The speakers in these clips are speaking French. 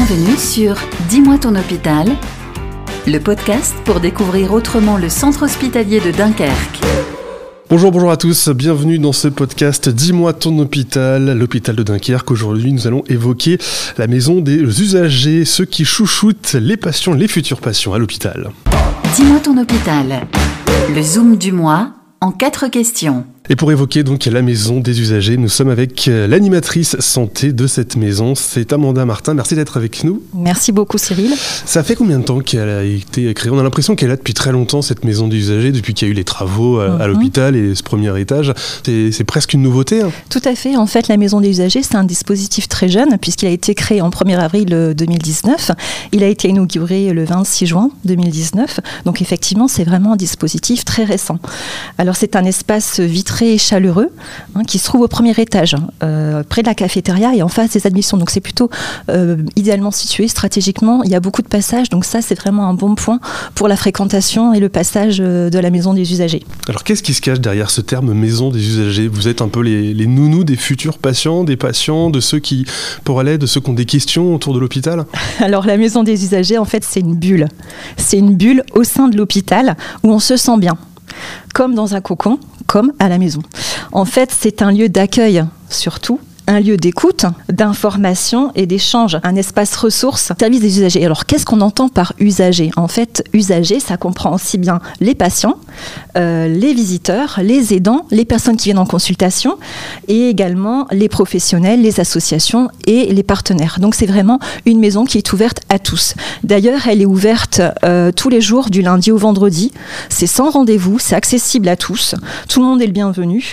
Bienvenue sur Dis-moi ton hôpital, le podcast pour découvrir autrement le centre hospitalier de Dunkerque. Bonjour à tous, bienvenue dans ce podcast Dis-moi ton hôpital, l'hôpital de Dunkerque. Aujourd'hui, nous allons évoquer la maison des usagers, ceux qui chouchoutent les patients, les futurs patients à l'hôpital. Dis-moi ton hôpital, le Zoom du mois en 4 questions. Et pour évoquer donc la maison des usagers, nous sommes avec l'animatrice santé de cette maison, c'est Amanda Martin. Merci d'être avec nous. Merci beaucoup Cyril. Ça fait combien de temps qu'elle a été créée ? On a l'impression qu'elle est là depuis très longtemps, cette maison des usagers, depuis qu'il y a eu les travaux à l'hôpital et ce premier étage. C'est presque une nouveauté. Tout à fait. En fait, la maison des usagers, c'est un dispositif très jeune puisqu'il a été créé en 1er avril 2019. Il a été inauguré le 26 juin 2019. Donc effectivement, c'est vraiment un dispositif très récent. Alors c'est un espace vitré et chaleureux qui se trouve au premier étage, près de la cafétéria et en face des admissions. Donc c'est plutôt idéalement situé stratégiquement. Il y a beaucoup de passages, donc ça c'est vraiment un bon point pour la fréquentation et le passage de la maison des usagers. Alors qu'est-ce qui se cache derrière ce terme maison des usagers ? Vous êtes un peu les nounous des futurs patients, des patients, de ceux qui pourraient aller, de ceux qui ont des questions autour de l'hôpital ? Alors la maison des usagers, en fait c'est une bulle. C'est une bulle au sein de l'hôpital où on se sent bien. Comme dans un cocon, comme à la maison. En fait, c'est un lieu d'accueil, surtout, un lieu d'écoute, d'information et d'échange, un espace ressource, service des usagers. Alors, qu'est-ce qu'on entend par usager ? En fait, usager, ça comprend aussi bien les patients, les visiteurs, les aidants, les personnes qui viennent en consultation et également les professionnels, les associations et les partenaires. Donc, c'est vraiment une maison qui est ouverte à tous. D'ailleurs, elle est ouverte tous les jours du lundi au vendredi. C'est sans rendez-vous, c'est accessible à tous. Tout le monde est le bienvenu.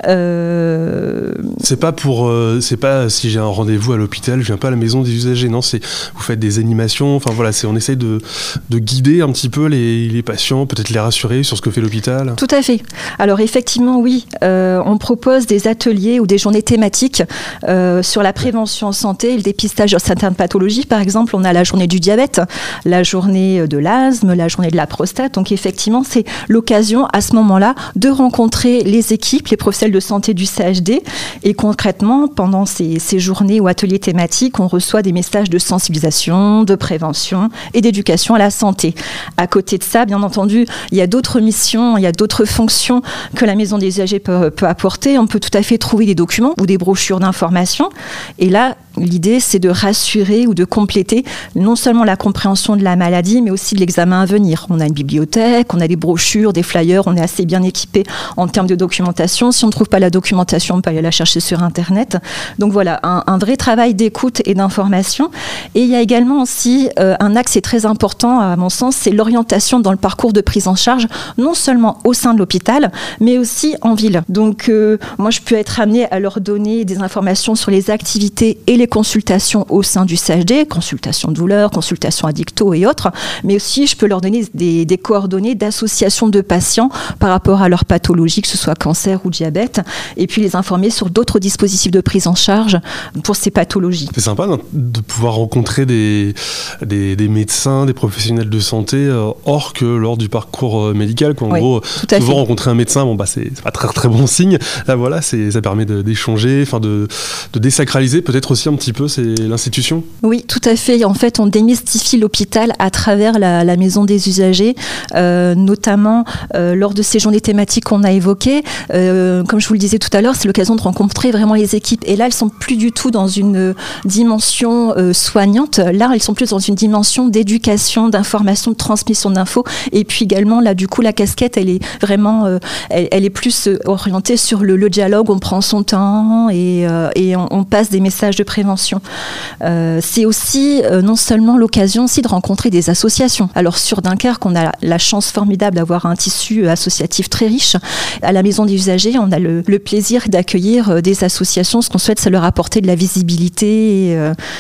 C'est pas si j'ai un rendez-vous à l'hôpital, je viens pas à la maison des usagers. Non, c'est vous faites des animations. Enfin voilà, on essaye de guider un petit peu les patients, peut-être les rassurer sur ce que fait l'hôpital. Tout à fait. Alors effectivement, oui, on propose des ateliers ou des journées thématiques sur la prévention en santé et le dépistage de certaines pathologies. Par exemple, on a la journée du diabète, la journée de l'asthme, la journée de la prostate. Donc effectivement, c'est l'occasion à ce moment-là de rencontrer les équipes, les professionnels de santé du CHD et concrètement, pendant ces journées ou ateliers thématiques, on reçoit des messages de sensibilisation, de prévention et d'éducation à la santé. À côté de ça, bien entendu, il y a d'autres missions, il y a d'autres fonctions que la maison des usagers peut apporter. On peut tout à fait trouver des documents ou des brochures d'information. Et là, l'idée, c'est de rassurer ou de compléter non seulement la compréhension de la maladie, mais aussi de l'examen à venir. On a une bibliothèque, on a des brochures, des flyers, on est assez bien équipé en termes de documentation. Si on ne trouve pas la documentation, on peut aller la chercher sur Internet. Donc voilà, un vrai travail d'écoute et d'information. Et il y a également aussi un axe qui est très important, à mon sens, c'est l'orientation dans le parcours de prise en charge, non seulement au sein de l'hôpital, mais aussi en ville. Donc moi, je peux être amenée à leur donner des informations sur les activités et les consultations au sein du CHD, consultations de douleur, consultations addicto et autres, mais aussi je peux leur donner des coordonnées d'associations de patients par rapport à leur pathologie, que ce soit cancer ou diabète, et puis les informer sur d'autres dispositifs de prise en charge pour ces pathologies. C'est sympa de pouvoir rencontrer des médecins, des professionnels de santé hors que lors du parcours médical. En gros, souvent rencontrer un médecin, c'est pas très très bon signe. Là voilà, ça permet d'échanger, de désacraliser peut-être aussi un petit peu l'institution. Oui, tout à fait. En fait, on démystifie l'hôpital à travers la maison des usagers, notamment lors de ces journées thématiques qu'on a évoquées. Comme je vous le disais tout à l'heure, c'est l'occasion de rencontrer vraiment les équipes. Et là, elles sont plus du tout dans une dimension soignante. Là, elles sont plus dans une dimension d'éducation, d'information, de transmission d'infos. Et puis également, là, du coup, la casquette, elle est vraiment, elle est plus orientée sur le dialogue. On prend son temps et on passe des messages de prévention. C'est aussi non seulement l'occasion aussi de rencontrer des associations. Alors sur Dunkerque, on a la chance formidable d'avoir un tissu associatif très riche. À la maison des usagers, on a le plaisir d'accueillir des associations. Ce qu'on souhaite, c'est leur apporter de la visibilité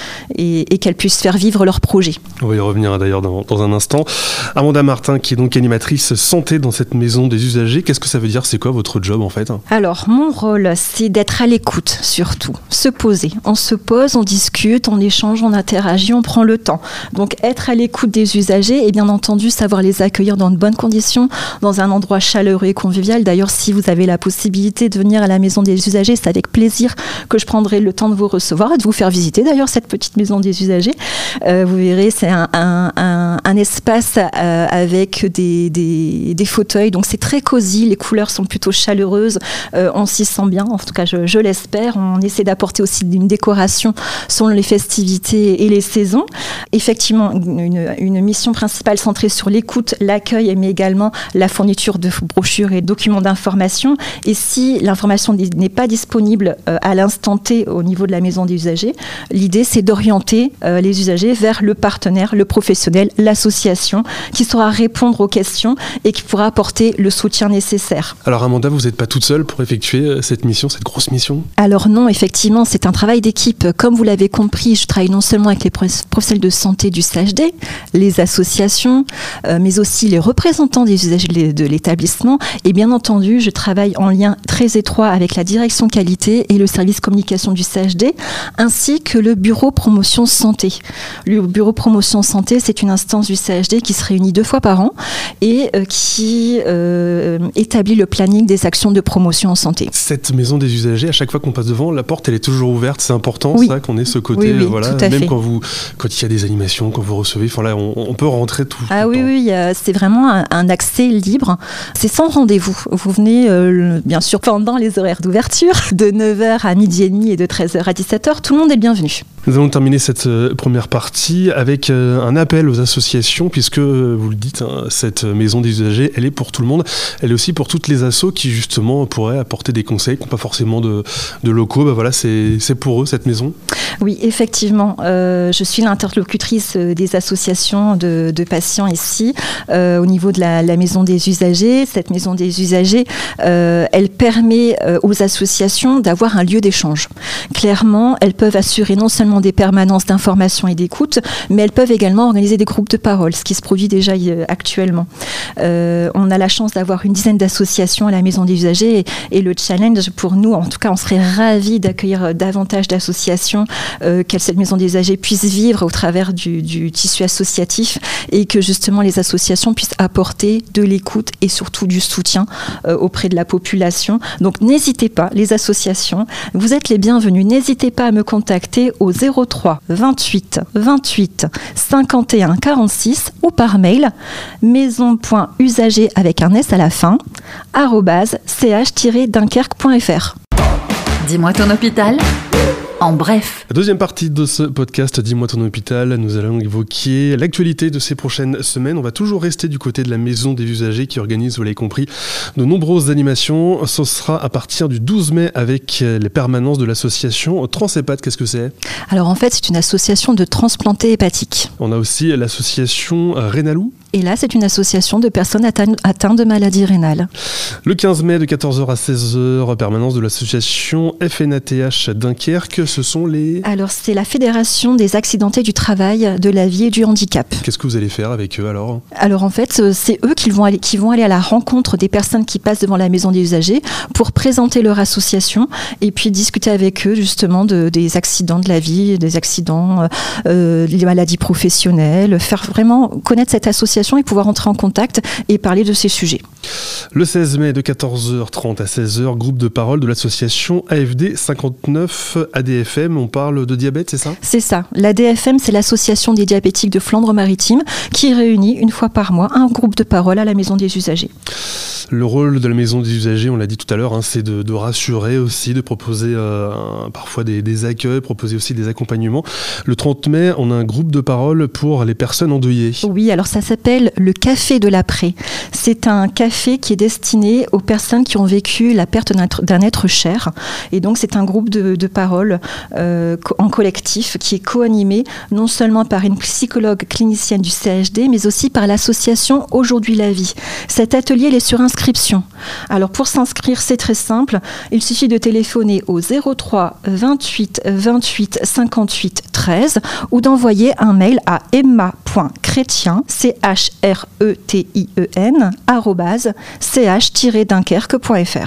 et qu'elles puissent faire vivre leurs projets. On va y revenir d'ailleurs dans un instant. Amanda Martin, qui est donc animatrice santé dans cette maison des usagers, qu'est-ce que ça veut dire ? C'est quoi votre job en fait ? Alors, mon rôle, c'est d'être à l'écoute surtout, se poser. On se pose pose, on discute, on échange, on interagit, on prend le temps. Donc être à l'écoute des usagers et bien entendu savoir les accueillir dans de bonnes conditions, dans un endroit chaleureux et convivial. D'ailleurs, si vous avez la possibilité de venir à la maison des usagers, c'est avec plaisir que je prendrai le temps de vous recevoir et de vous faire visiter d'ailleurs cette petite maison des usagers. Vous verrez, c'est un espace avec des fauteuils, donc c'est très cosy, les couleurs sont plutôt chaleureuses, on s'y sent bien, en tout cas je l'espère. On essaie d'apporter aussi une décoration selon les festivités et les saisons. Effectivement, une mission principale centrée sur l'écoute, l'accueil, mais également la fourniture de brochures et documents d'information. Et si l'information n'est pas disponible à l'instant T au niveau de la maison des usagers, l'idée c'est d'orienter les usagers vers le partenaire, le professionnel, l'association, qui saura répondre aux questions et qui pourra apporter le soutien nécessaire. Alors Amanda, vous n'êtes pas toute seule pour effectuer cette mission, cette grosse mission ? Alors non, effectivement, c'est un travail d'équipe. Comme vous l'avez compris, je travaille non seulement avec les professionnels de santé du CHD, les associations, mais aussi les représentants des usagers de l'établissement. Et bien entendu, je travaille en lien très étroit avec la direction qualité et le service communication du CHD, ainsi que le bureau promotion santé. Le bureau promotion santé, c'est une instance du CHD qui se réunit 2 fois par an et qui établit le planning des actions de promotion en santé. Cette maison des usagers, à chaque fois qu'on passe devant, la porte elle est toujours ouverte, c'est important, oui. Ça, qu'on ait ce côté, oui, voilà, tout à même fait. quand il y a des animations, quand vous recevez, enfin là, on peut rentrer tout. Ah oui, oui, c'est vraiment un accès libre. C'est sans rendez-vous. Vous venez, bien sûr, pendant les horaires d'ouverture, de 9h à 12h30 et de 13h à 17h. Tout le monde est bienvenu. Nous allons terminer cette première partie avec un appel aux associations, puisque, vous le dites, cette maison des usagers, elle est pour tout le monde. Elle est aussi pour toutes les assos qui, justement, pourraient apporter des conseils, qui n'ont pas forcément de locaux. Ben voilà, c'est pour eux, cette maison. Oui, effectivement. Je suis l'interlocutrice des associations de patients ici, au niveau de la maison des usagers. Cette maison des usagers, elle permet aux associations d'avoir un lieu d'échange. Clairement, elles peuvent assurer non seulement des permanences d'information et d'écoute, mais elles peuvent également organiser des groupes de parole, ce qui se produit déjà actuellement. On a la chance d'avoir une dizaine d'associations à la maison des usagers et le challenge pour nous, en tout cas, on serait ravis d'accueillir davantage d'associations, que cette maison des usagers puisse vivre au travers du tissu associatif et que justement les associations puissent apporter de l'écoute et surtout du soutien auprès de la population. Donc n'hésitez pas, les associations, vous êtes les bienvenus. N'hésitez pas à me contacter au 03 28 28 51 46 ou par mail maison.usager avec un S à la fin @ch-dunkerque.fr. Dis-moi ton hôpital. En bref. La deuxième partie de ce podcast, Dis-moi ton hôpital, nous allons évoquer l'actualité de ces prochaines semaines. On va toujours rester du côté de la maison des usagers qui organise, vous l'avez compris, de nombreuses animations. Ce sera à partir du 12 mai avec les permanences de l'association Transhépat. Qu'est-ce que c'est ? Alors en fait, c'est une association de transplantés hépatiques. On a aussi l'association Rénalou. Et là, c'est une association de personnes atteintes de maladies rénales. Le 15 mai de 14h à 16h, permanence de l'association FNATH Dunkerque. Ce sont les... Alors, c'est la Fédération des accidentés du travail, de la vie et du handicap. Qu'est-ce que vous allez faire avec eux alors ? Alors en fait, c'est eux qui vont aller à la rencontre des personnes qui passent devant la maison des usagers pour présenter leur association et puis discuter avec eux justement des accidents de la vie, des accidents, des maladies professionnelles, faire vraiment connaître cette association et pouvoir entrer en contact et parler de ces sujets. Le 16 mai de 14h30 à 16h, groupe de parole de l'association AFD 59 ADFM. On parle de diabète, c'est ça ? C'est ça. L'ADFM, c'est l'association des diabétiques de Flandre-Maritime qui réunit une fois par mois un groupe de parole à la maison des usagers. Le rôle de la maison des usagers, on l'a dit tout à l'heure, c'est de rassurer aussi, de proposer parfois des accueils, proposer aussi des accompagnements. Le 30 mai, on a un groupe de parole pour les personnes endeuillées. Oui, alors ça s'appelle le Café de l'après. C'est un café qui est destiné aux personnes qui ont vécu la perte d'un être cher. Et donc c'est un groupe de parole en collectif qui est co-animé non seulement par une psychologue clinicienne du CHD, mais aussi par l'association Aujourd'hui la vie. Cet atelier, il est sur inscription. Alors pour s'inscrire, c'est très simple. Il suffit de téléphoner au 03 28 28 58 13 ou d'envoyer un mail à emma.chrétien, CHRETIEN, @ch-dunkerque.fr.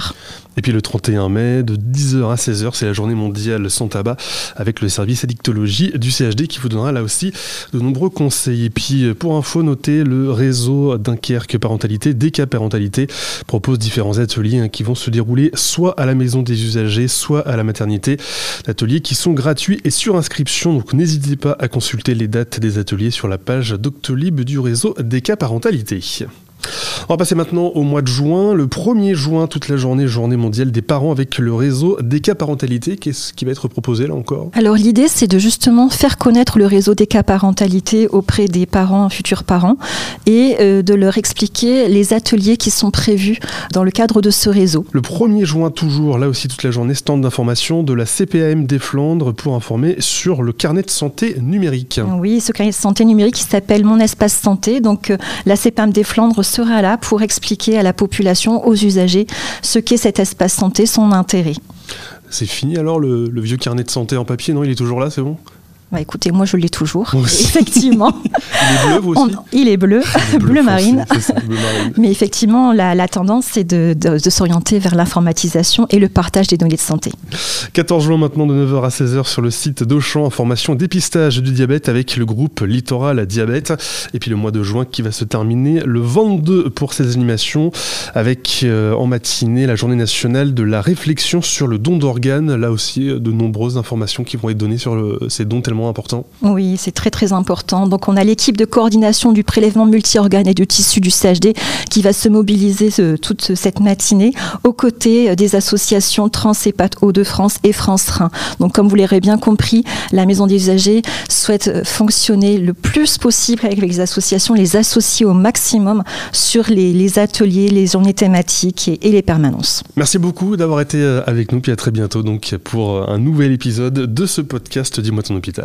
Et puis le 31 mai, de 10h à 16h, c'est la journée mondiale sans tabac avec le service addictologie du CHD qui vous donnera là aussi de nombreux conseils. Et puis pour info, notez le réseau Dunkerque Parentalité, DK Parentalité, propose différents ateliers qui vont se dérouler soit à la maison des usagers, soit à la maternité. Ateliers qui sont gratuits et sur inscription, donc n'hésitez pas à consulter les dates des ateliers sur la page Doctolib du réseau DK Parentalité. On va passer maintenant au mois de juin. Le 1er juin, toute la journée mondiale des parents avec le réseau DK Parentalité. Qu'est-ce qui va être proposé là encore ? Alors l'idée, c'est de justement faire connaître le réseau DK Parentalité auprès des parents, futurs parents, et de leur expliquer les ateliers qui sont prévus dans le cadre de ce réseau. Le 1er juin toujours, là aussi toute la journée, stand d'information de la CPAM des Flandres pour informer sur le carnet de santé numérique. Oui, ce carnet de santé numérique qui s'appelle Mon Espace Santé. Donc la CPAM des Flandres sera là pour expliquer à la population, aux usagers, ce qu'est cet espace santé, son intérêt. C'est fini alors le vieux carnet de santé en papier, non ? Il est toujours là, c'est bon ? Bah écoutez, moi je l'ai toujours, effectivement. Il est bleu, vous aussi ? Il est bleu, bleu marine. C'est ça, bleu marine. Mais effectivement, la tendance, c'est de s'orienter vers l'informatisation et le partage des données de santé. 14 juin maintenant, de 9h à 16h sur le site d'Auchan, information dépistage du diabète avec le groupe Littoral Diabète. Et puis le mois de juin qui va se terminer le 22 pour ces animations avec en matinée la journée nationale de la réflexion sur le don d'organes. Là aussi, de nombreuses informations qui vont être données sur ces dons tellement important. Oui, c'est très très important. Donc on a l'équipe de coordination du prélèvement multi-organes et de tissus du CHD qui va se mobiliser toute cette matinée aux côtés des associations Trans-Hépat Hauts-de-France et France Rein. Donc comme vous l'aurez bien compris, la Maison des usagers souhaite fonctionner le plus possible avec les associations, les associer au maximum sur les ateliers, les journées thématiques et les permanences. Merci beaucoup d'avoir été avec nous, puis à très bientôt donc pour un nouvel épisode de ce podcast Dis-moi ton hôpital.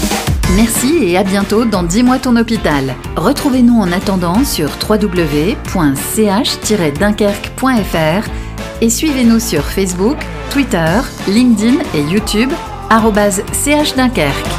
Merci et à bientôt dans Dis-moi ton hôpital. Retrouvez-nous en attendant sur www.ch-dunkerque.fr et suivez-nous sur Facebook, Twitter, LinkedIn et YouTube @CHDunkerque.